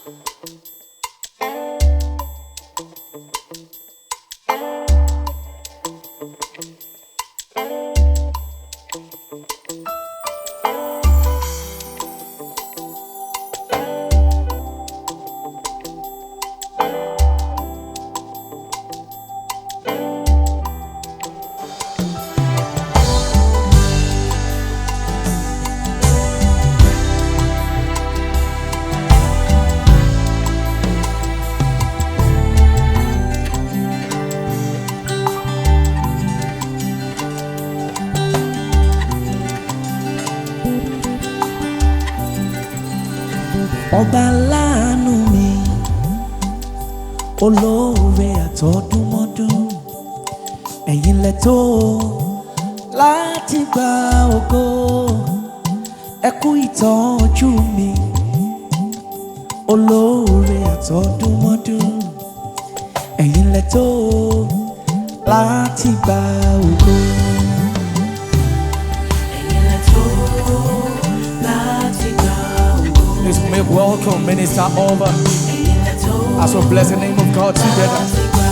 Ọba láàánú mi, olóore àtọdúnmọ́dún, ẹ̀yin lẹ tó láti gba ògo, ẹ kú ìtọ́jú mi, olóore àtọdúnmọ́dún, ẹ̀yin lẹ tó láti gba ògo. Please make welcome Minister Over as we bless the name of God together.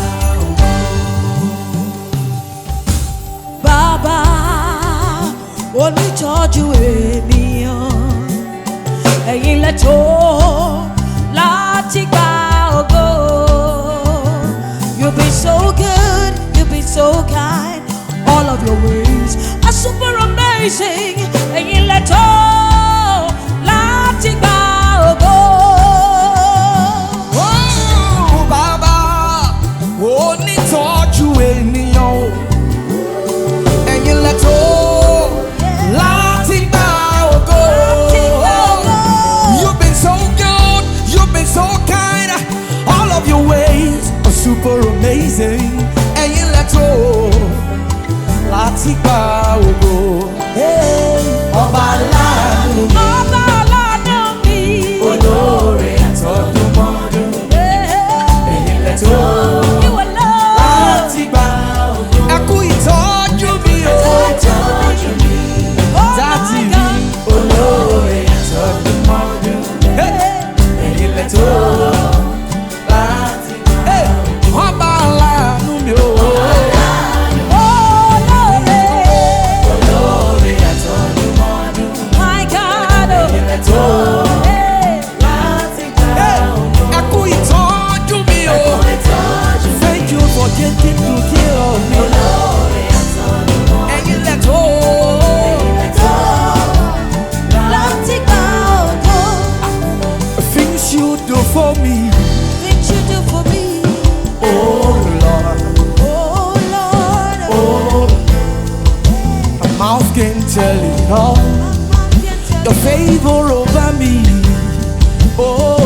Bàbá onítọ́jú ènìyàn, ẹ̀yin lẹ tó láti gba ògo. You've been so good, you've been so kind, all of your ways are super amazing. Ẹ̀yin lẹ tó láti gba ògo. Oh, Bàbá onítọ́jú ènìyàn, ẹ̀yin lẹ tó láti gba ògo. You've been so good, you've been so kind, all of your ways are super amazing. Ẹ̀yin lẹ tó láti gba ògo. Ọba láàánú mi, Ọba láàánú mi, olóore àtọdúnmọ́dún, ẹ̀yin lẹ tó ìwọ lọ láti gba ògo. Ẹ kú ìtọ́jú mi o, dáàtì mi, olóore àtọdúnmọ́dún, ẹ̀yin lẹ tó láti gba ògo. Ọba láàánú mi o, olóore àtọdúnmọ́dún, my God, ẹ̀yin lẹ tó láti gba ògo. Ẹ kú ìtọ́jú mi o, thank you for taking good care of me. Ẹ̀yin lẹ tó láti gba ògo. things you do for me, Things you do for me, oh Lord. oh Lord, Oh, a mouth can tell it all. Your favor over me, oh